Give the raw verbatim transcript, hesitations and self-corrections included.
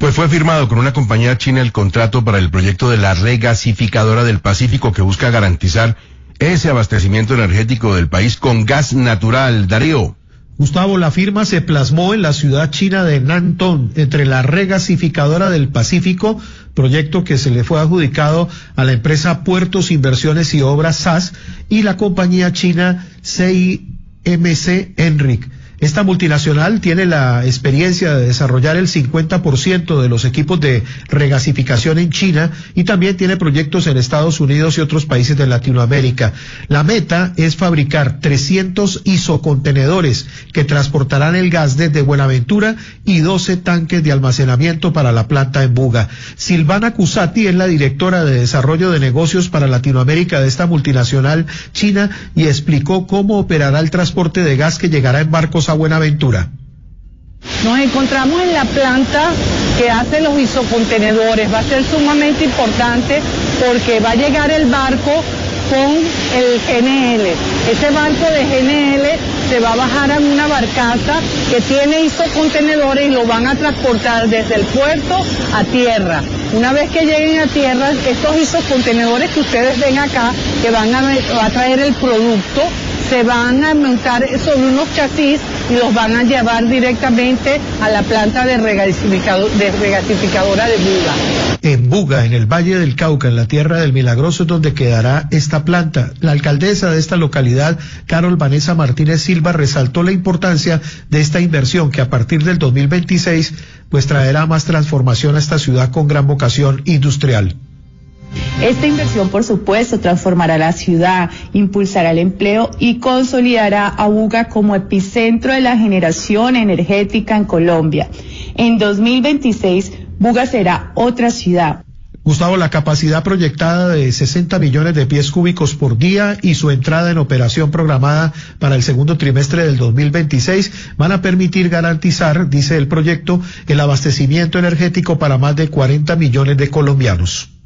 Pues fue firmado con una compañía china el contrato para el proyecto de la regasificadora del Pacífico que busca garantizar ese abastecimiento energético del país con gas natural. Darío. Gustavo, la firma se plasmó en la ciudad china de Nantong entre la regasificadora del Pacífico, proyecto que se le fue adjudicado a la empresa Puertos, Inversiones y Obras S A S, y la compañía china C I M C Enric. Esta multinacional tiene la experiencia de desarrollar el cincuenta por ciento de los equipos de regasificación en China y también tiene proyectos en Estados Unidos y otros países de Latinoamérica. La meta es fabricar trescientos isocontenedores que transportarán el gas desde Buenaventura y doce tanques de almacenamiento para la planta en Buga. Silvana Cusati es la directora de Desarrollo de Negocios para Latinoamérica de esta multinacional china y explicó cómo operará el transporte de gas que llegará en barcos a Buenaventura. Nos encontramos en la planta que hace los isocontenedores. Va a ser sumamente importante porque va a llegar el barco con el G N L. Ese barco de G N L se va a bajar en una barcaza que tiene isocontenedores y lo van a transportar desde el puerto a tierra. Una vez que lleguen a tierra, estos isocontenedores que ustedes ven acá, que van a, va a traer el producto, se van a montar sobre unos chasis y los van a llevar directamente a la planta de, regasificado, de regasificadora de Buga. En Buga, en el Valle del Cauca, en la Tierra del Milagroso, es donde quedará esta planta. La alcaldesa de esta localidad, Carol Vanessa Martínez Silva, resaltó la importancia de esta inversión que a partir del dos mil veintiséis pues traerá más transformación a esta ciudad con gran vocación industrial. Esta inversión, por supuesto, transformará la ciudad, impulsará el empleo y consolidará a Buga como epicentro de la generación energética en Colombia. En dos mil veintiséis, Buga será otra ciudad. Gustavo, la capacidad proyectada de sesenta millones de pies cúbicos por día y su entrada en operación programada para el segundo trimestre del dos mil veintiséis van a permitir garantizar, dice el proyecto, el abastecimiento energético para más de cuarenta millones de colombianos.